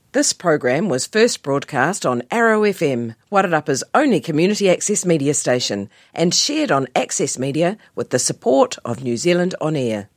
This program was first broadcast on Arrow FM, Wairarapa's only community access media station, and shared on Access Media with the support of New Zealand On Air.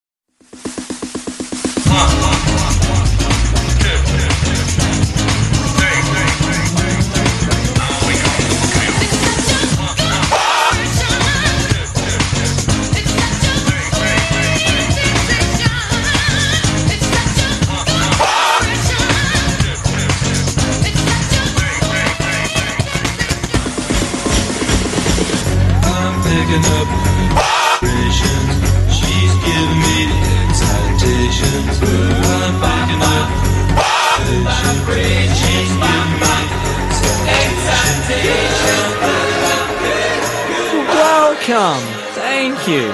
Picking up vibrations, she's giving me the excitations. I'm picking up vibrations, she's giving me the excitations. Welcome, thank you.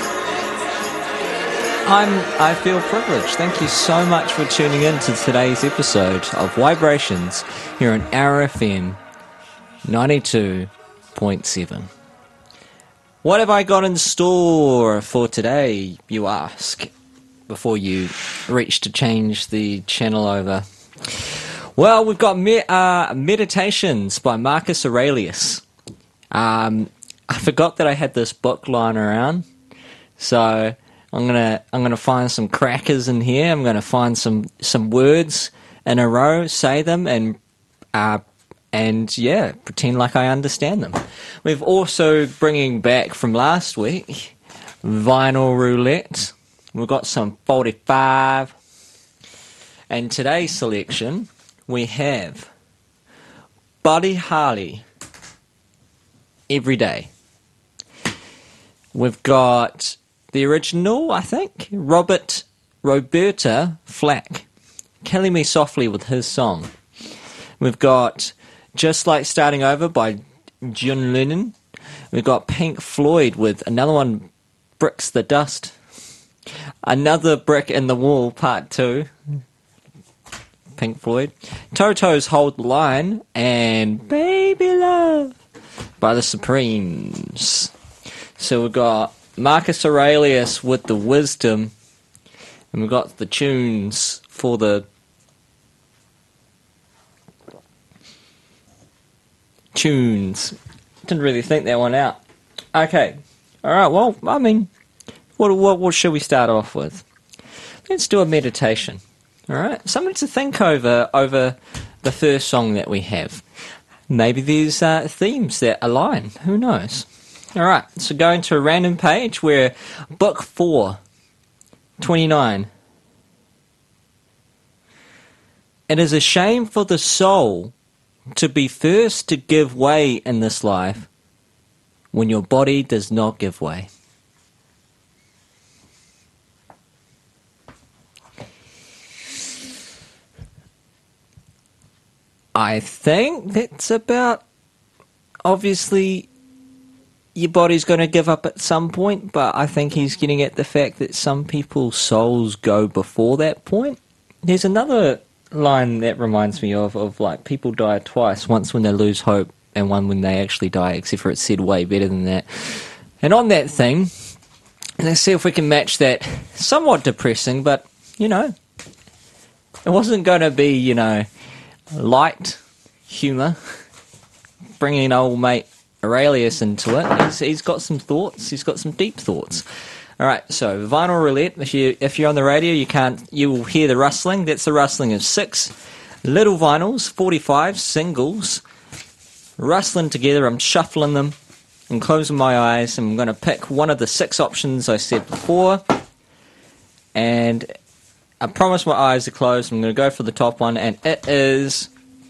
I feel privileged. Thank you so much for tuning in to today's episode of Vibrations here on Arrow FM 92.7. What have I got in store for today, you ask, before you reach to change the channel over? Well, we've got Meditations by Marcus Aurelius. I forgot that I had this book lying around, so I'm gonna find some crackers in here. I'm gonna find some words in a row, say them, and pretend like I understand them. We've also bringing back from last week Vinyl Roulette. We've got some 45. And today's selection, we have Buddy Holly, Every Day. We've got the original, I think, Roberta Flack, Killing Me Softly with his song. We've got Just Like Starting Over by John Lennon. We've got Pink Floyd with another one, Bricks the Dust. Another Brick in the Wall, Part 2. Pink Floyd. Toto's Hold the Line. And Baby Love by the Supremes. So we've got Marcus Aurelius with the wisdom. And we've got the tunes for the tunes. Didn't really think that one out. Okay. Alright, well, I mean, what should we start off with? Let's do a meditation. Alright? Something to think over the first song that we have. Maybe there's themes that align. Who knows? Alright, so going to a random page where book 4, 29. It is a shame for the soul to be first to give way in this life when your body does not give way. I think that's about, obviously, your body's going to give up at some point, but I think he's getting at the fact that some people's souls go before that point. There's another line that reminds me of like people die twice, once when they lose hope and one when they actually die, except for it's said way better than that. And on that thing, let's see if we can match that. Somewhat depressing, but it wasn't going to be light humour, bringing old mate Aurelius into it. He's got some thoughts. He's got some deep thoughts. All right, so Vinyl Roulette. If you're on the radio, you will hear the rustling. That's the rustling of 6 little vinyls, 45 singles, rustling together. I'm shuffling them and closing my eyes, and I'm going to pick one of the 6 options I said before. And I promise my eyes are closed. I'm going to go for the top one, and it is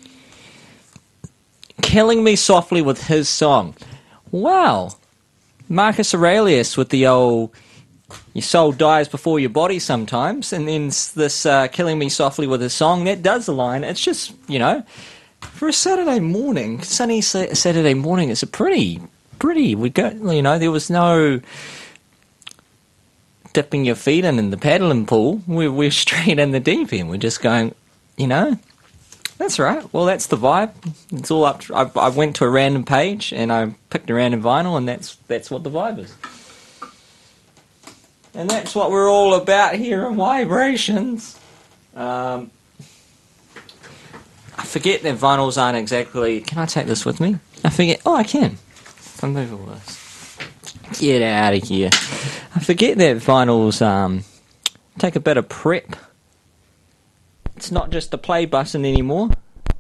Killing Me Softly with his song. Wow. Marcus Aurelius with the old, your soul dies before your body sometimes, and then this Killing Me Softly with his song, that does align. It's just, for a Saturday morning, sunny Saturday morning, it's a pretty, we go, there was no dipping your feet in the paddling pool. We're straight in the deep end. We're just going, that's right. Well, that's the vibe. It's all up. I went to a random page and I picked a random vinyl, and that's what the vibe is. And that's what we're all about here on Vibrations. forget that vinyls aren't exactly... Can I take this with me? I forget... Oh, I can. If I move all this. Get out of here. I forget that vinyls take a bit of prep. It's not just the play button anymore.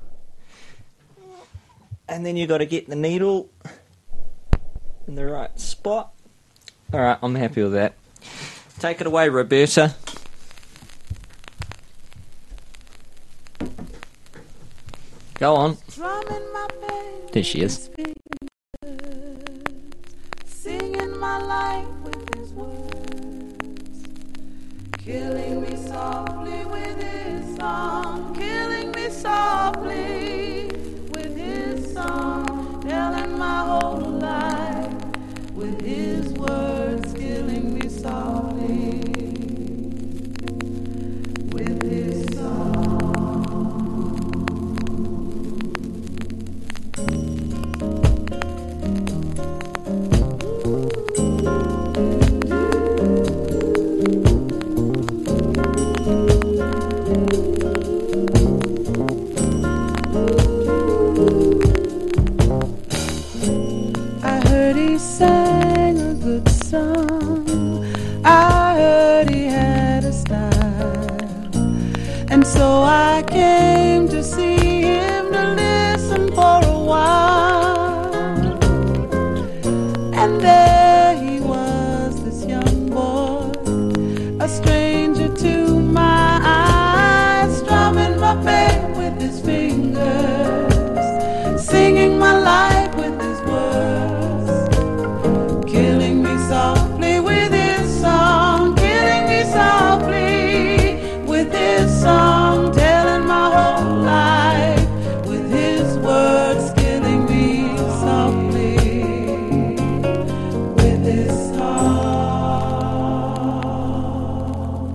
And then you got to get the needle in the right spot. Alright, I'm happy with that. Take it away, Roberta. Go on. There she is. Singing my life with his words, killing me softly with his song, killing me softly with his song, telling my whole life with his words, killing me softly with his song. Sang a good song. I heard he had a style, and so I came to see him to listen for a while. And there he was, this young boy, a stranger to my eyes, strumming my bass with his fingers, singing my life with his words. Song, telling my whole life with his words, killing me softly with his song.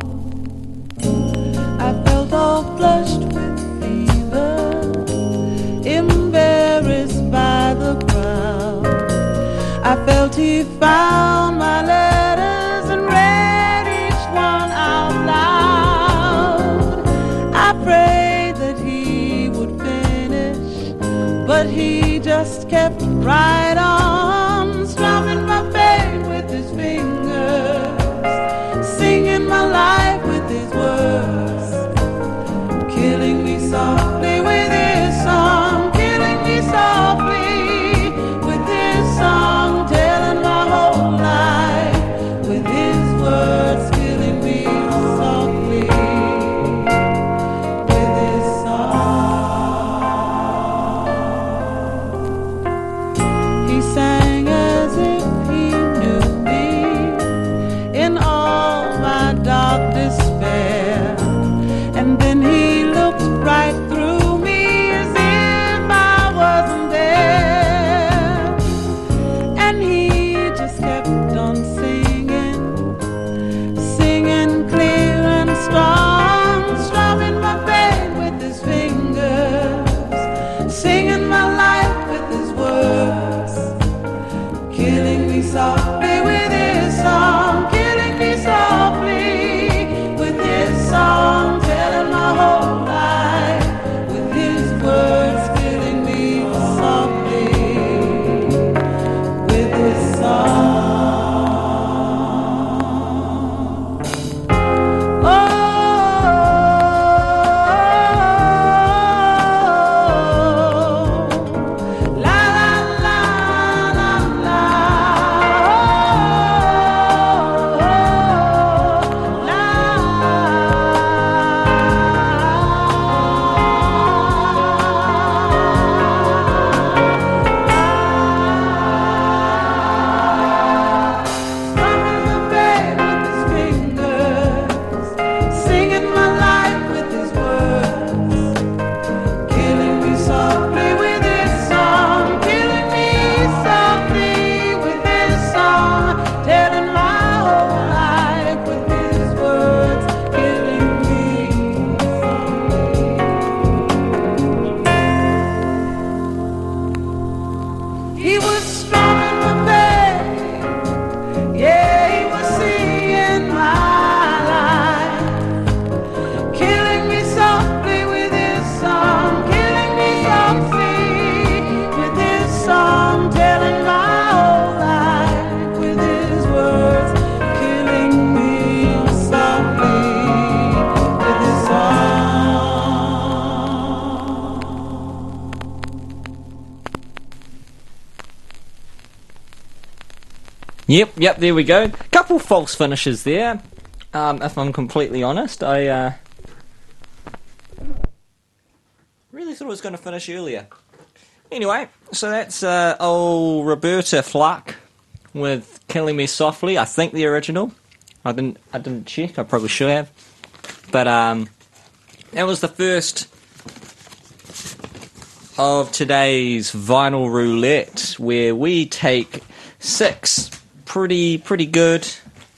I felt all flushed with fever, embarrassed by the crowd. I felt he found my letters and read each one out loud. I prayed that he would finish, but he just kept right on, strumming my bass with his fingers, singing my life with his words, killing me softly with his song, killing me softly with his song, telling my whole life with his words, killing me softly. He sang as if he knew me in all my dark despair, and then he looked right through Yep, there we go. Couple false finishes there. If I'm completely honest, I really thought it was going to finish earlier. Anyway, so that's old Roberta Flack with Killing Me Softly. I think the original. I didn't check. I probably should have. But that was the first of today's Vinyl Roulette, where we take 6 pretty good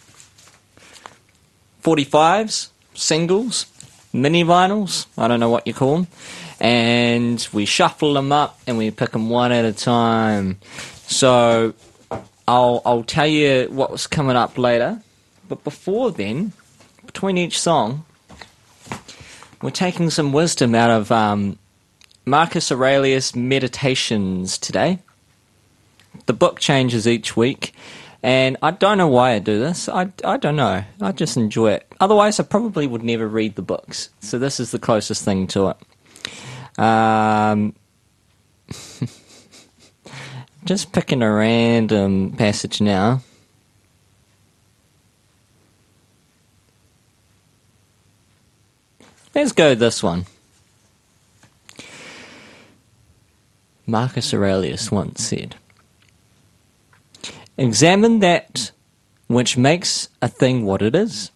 45s, singles, mini vinyls, I don't know what you call them, and we shuffle them up and we pick them one at a time. So I'll tell you what's coming up later, but before then, between each song, we're taking some wisdom out of Marcus Aurelius' Meditations today. The book changes each week, and I don't know why I do this. I don't know. I just enjoy it. Otherwise, I probably would never read the books. So this is the closest thing to it. Just picking a random passage now. Let's go with this one. Marcus Aurelius once said, "Examine that which makes a thing what it is,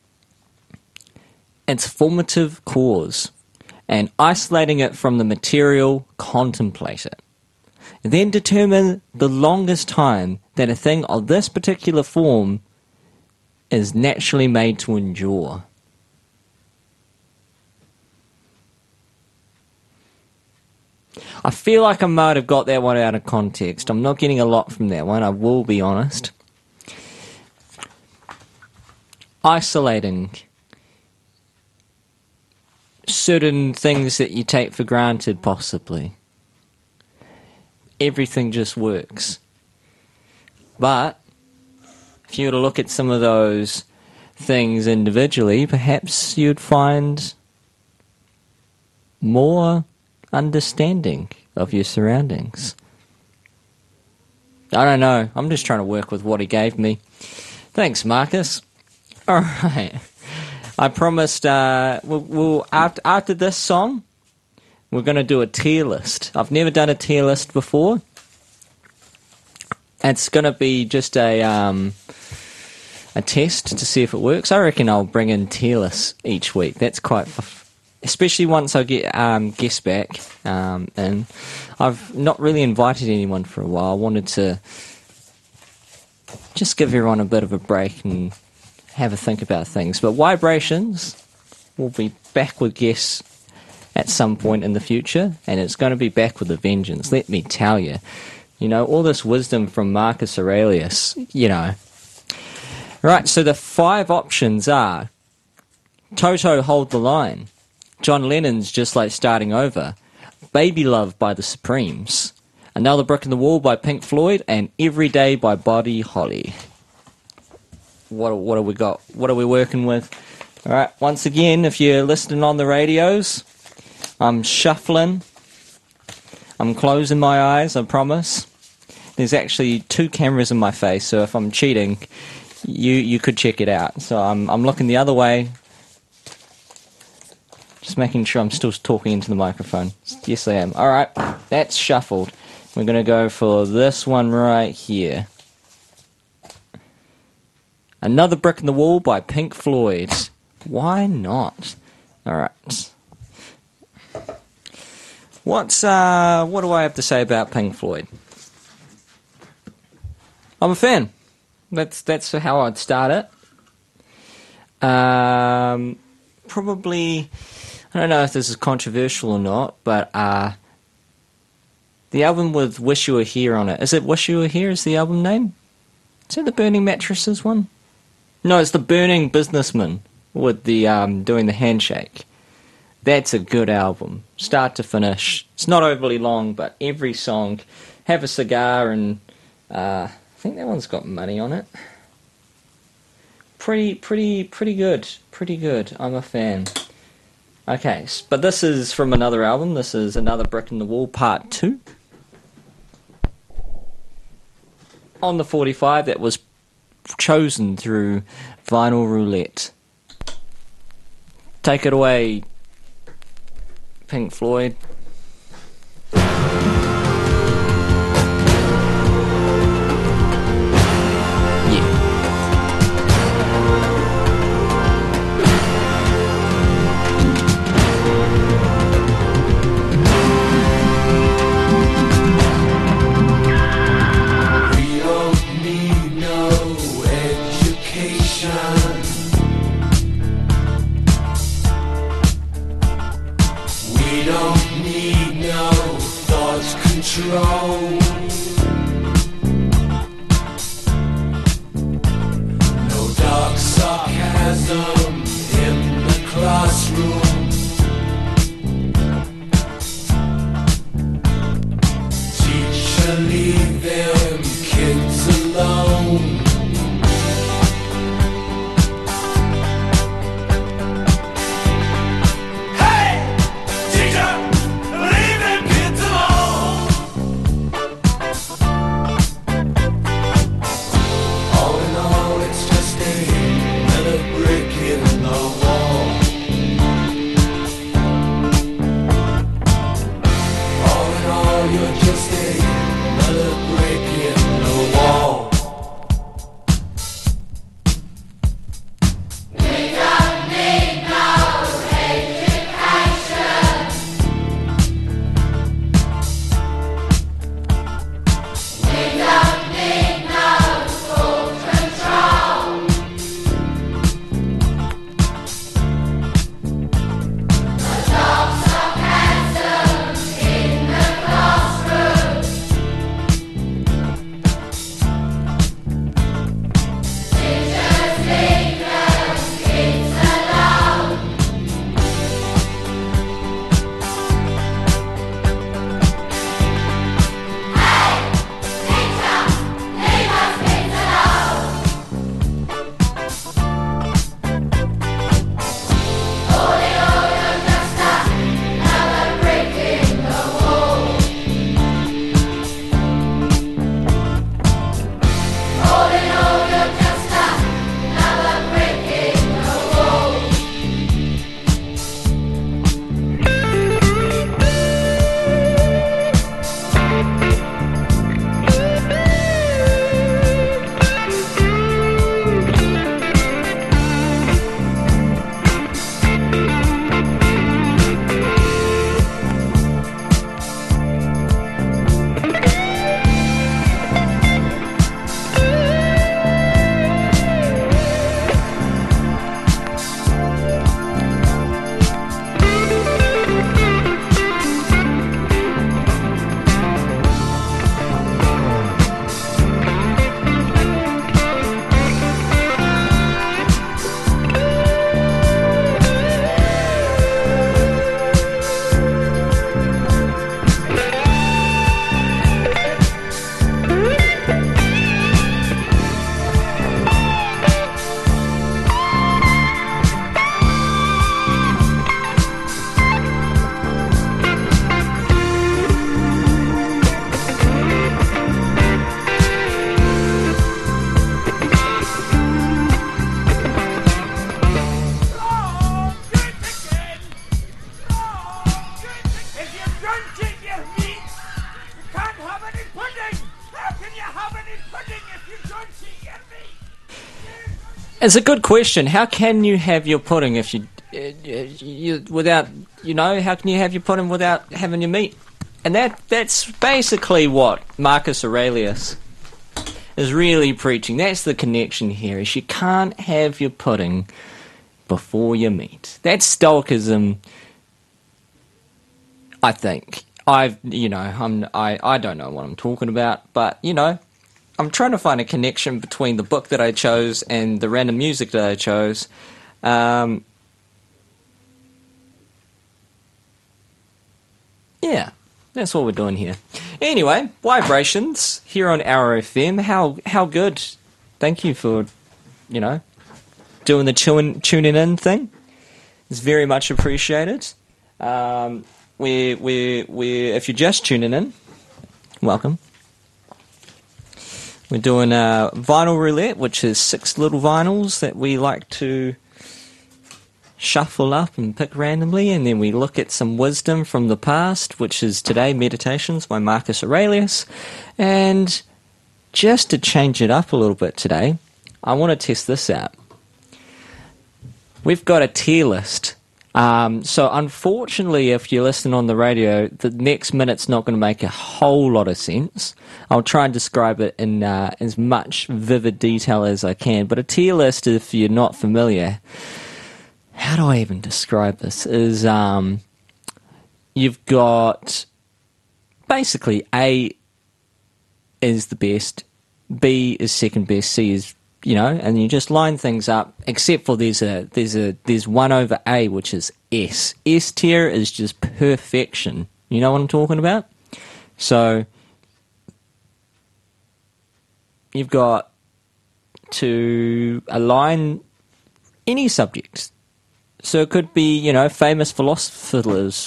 its formative cause, and isolating it from the material, contemplate it. Then determine the longest time that a thing of this particular form is naturally made to endure." I feel like I might have got that one out of context. I'm not getting a lot from that one, I will be honest. Isolating certain things that you take for granted, possibly. Everything just works. But if you were to look at some of those things individually, perhaps you'd find more understanding of your surroundings. I don't know. I'm just trying to work with what he gave me. Thanks, Marcus. All right. I promised we'll after this song, we're going to do a tier list. I've never done a tier list before. It's going to be just a test to see if it works. I reckon I'll bring in tier lists each week. That's quite especially once I get guests back. And I've not really invited anyone for a while. I wanted to just give everyone a bit of a break and have a think about things. But Vibrations will be back with guests at some point in the future, and it's going to be back with a vengeance, let me tell you. You know, all this wisdom from Marcus Aurelius, you know. Right, so the 5 options are Toto, Hold the Line, John Lennon's Just Like Starting Over, Baby Love by the Supremes, Another Brick in the Wall by Pink Floyd, and Every Day by Buddy Holly. What have we got? What are we working with? All right, once again, if you're listening on the radios, I'm shuffling. I'm closing my eyes, I promise. There's actually 2 cameras in my face, so if I'm cheating, you could check it out. So I'm looking the other way, just making sure I'm still talking into the microphone. Yes, I am. All right, that's shuffled. We're going to go for this one right here. Another Brick in the Wall by Pink Floyd. Why not? All right. What do I have to say about Pink Floyd? I'm a fan. That's how I'd start it. Probably, I don't know if this is controversial or not, but the album with Wish You Were Here on it. Is it Wish You Were Here is the album name? Is it the Burning Mattresses one? No, it's the Burning Businessman with the doing the handshake. That's a good album, start to finish. It's not overly long, but every song, have a cigar, and I think that one's got money on it. Pretty good, pretty good. I'm a fan. Okay, but this is from another album. This is Another Brick in the Wall, Part 2. On the 45, that was chosen through Vinyl Roulette. Take it away, Pink Floyd. No dark sarcasm in the classroom. Teacher, leave them kids alone. It's a good question. How can you have your pudding if without, how can you have your pudding without having your meat? And that's basically what Marcus Aurelius is really preaching. That's the connection here, is you can't have your pudding before your meat. That's Stoicism, I think. I don't know what I'm talking about, but, I'm trying to find a connection between the book that I chose and the random music that I chose. Yeah, that's what we're doing here. Anyway, Vibrations here on Arrow FM. How good. Thank you for, doing the tuning in thing. It's very much appreciated. If you're just tuning in, welcome. We're doing a vinyl roulette, which is 6 little vinyls that we like to shuffle up and pick randomly, and then we look at some wisdom from the past, which is today Meditations by Marcus Aurelius. And just to change it up a little bit today, I want to test this out. We've got a tier list. So unfortunately, if you're listening on the radio, the next minute's not going to make a whole lot of sense. I'll try and describe it in as much vivid detail as I can. But a tier list, if you're not familiar, how do I even describe this? Is you've got basically A is the best, B is second best, C is, and you just line things up, except for there's 1 over A, which is S. S tier is just perfection. You know what I'm talking about? So you've got to align any subjects. So it could be, famous philosophers.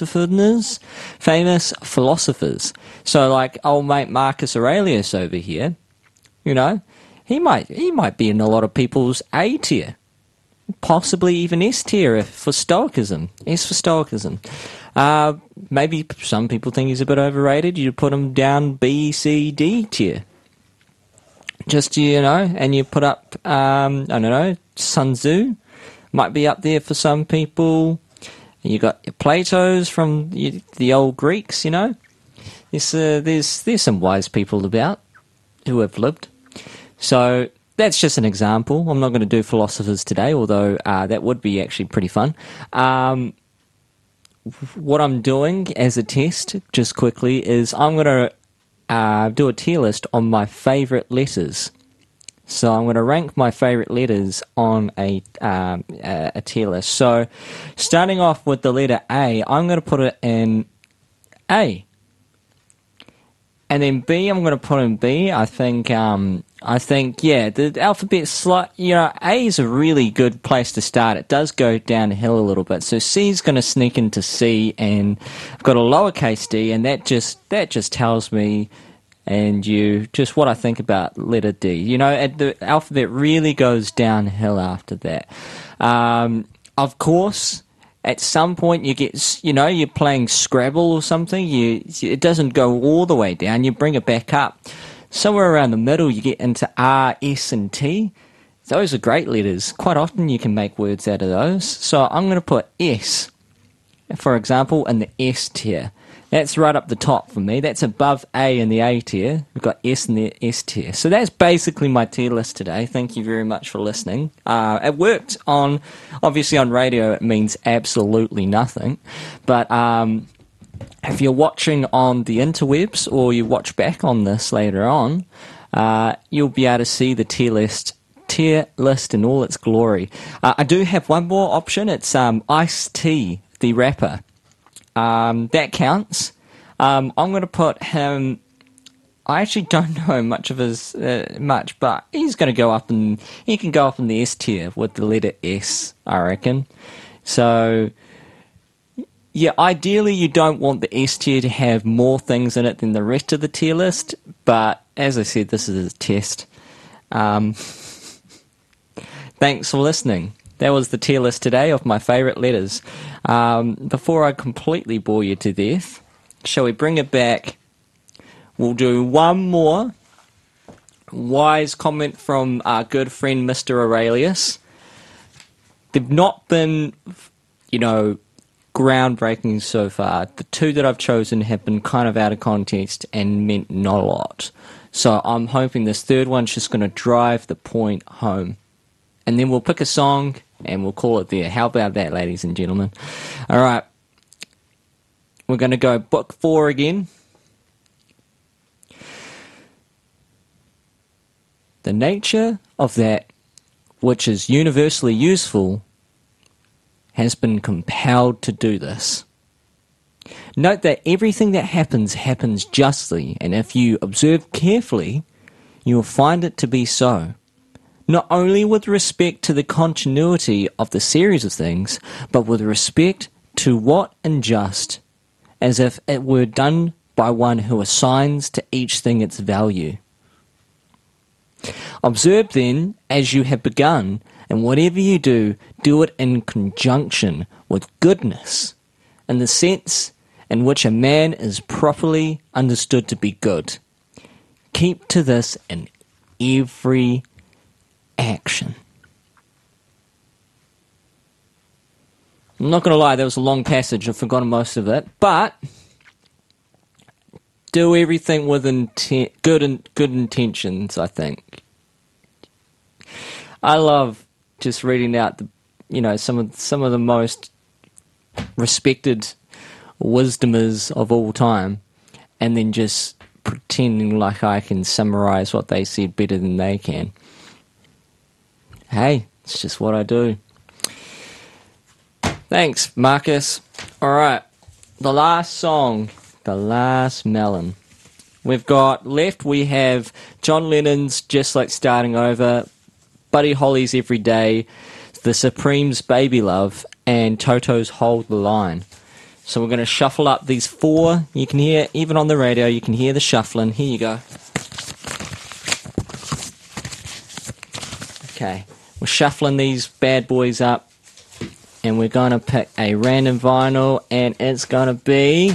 So like old mate Marcus Aurelius over here, he might be in a lot of people's A tier, possibly even S tier for Stoicism. S for Stoicism. Maybe some people think he's a bit overrated. You put him down B, C, D tier. Just, and you put up, Sun Tzu might be up there for some people. You got your Plato's from the old Greeks, There's some wise people about who have lived. So that's just an example. I'm not going to do philosophers today, although that would be actually pretty fun. What I'm doing as a test, just quickly, is I'm going to do a tier list on my favourite letters. So I'm going to rank my favourite letters on a tier list. So starting off with the letter A, I'm going to put it in A. And then B, I'm going to put in B. I think, the alphabet's A is a really good place to start. It does go downhill a little bit. So C's going to sneak into C, and I've got a lowercase d, and that just tells me and just what I think about letter D. The alphabet really goes downhill after that. Of course, at some point you get, you're playing Scrabble or something, it doesn't go all the way down, you bring it back up. Somewhere around the middle you get into R, S and T. Those are great letters. Quite often you can make words out of those. So I'm going to put S, for example, in the S tier. That's right up the top for me. That's above A in the A tier. We've got S in the S tier. So that's basically my tier list today. Thank you very much for listening. It worked obviously on radio it means absolutely nothing. But if you're watching on the interwebs or you watch back on this later on, you'll be able to see the tier list in all its glory. I do have one more option. It's Ice-T, the rapper. That counts. I'm going to put him. I actually don't know much of his but he's going to go up, and he can go up in the S tier with the letter S, I reckon. So, yeah, ideally you don't want the S tier to have more things in it than the rest of the tier list. But as I said, this is a test. Thanks for listening. That was the tier list today of my favourite letters. Before I completely bore you to death, shall we bring it back? We'll do one more wise comment from our good friend Mr. Aurelius. They've not been, groundbreaking so far. The two that I've chosen have been kind of out of context and meant not a lot. So I'm hoping this third one's just going to drive the point home. And then we'll pick a song and we'll call it there. How about that, ladies and gentlemen? All right. We're going to go book 4 again. The nature of that which is universally useful has been compelled to do this. Note that everything that happens justly, and if you observe carefully, you will find it to be so. Not only with respect to the continuity of the series of things, but with respect to what and just, as if it were done by one who assigns to each thing its value. Observe then as you have begun, and whatever you do it in conjunction with goodness, in the sense in which a man is properly understood to be good. Keep to this in every action. I'm not going to lie, that was a long passage. I've forgotten most of it. But do everything with good intentions, I think. I love just reading out some of the most respected wisdomers of all time, and then just pretending like I can summarize what they said better than they can. Hey, it's just what I do. Thanks, Marcus. All right, the last song, the last melon. We have John Lennon's Just Like Starting Over, Buddy Holly's Every Day, The Supremes' Baby Love, and Toto's Hold the Line. So we're going to shuffle up these four. You can hear, even on the radio, you can hear the shuffling. Here you go. Okay, we're shuffling these bad boys up, and we're going to pick a random vinyl, and it's going to be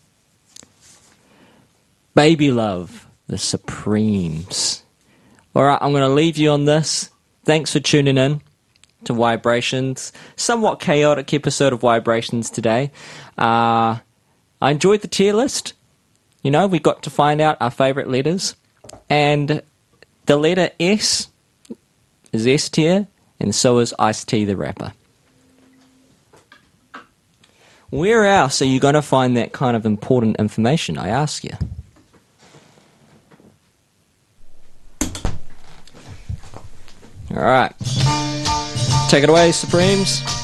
Baby Love, The Supremes. Alright, I'm going to leave you on this. Thanks for tuning in to Vibrations. Somewhat chaotic episode of Vibrations today. I enjoyed the tier list. We got to find out our favourite letters. And the letter S is S tier, and so is Ice-T the Rapper. Where else are you going to find that kind of important information, I ask you? Alright. Take it away, Supremes.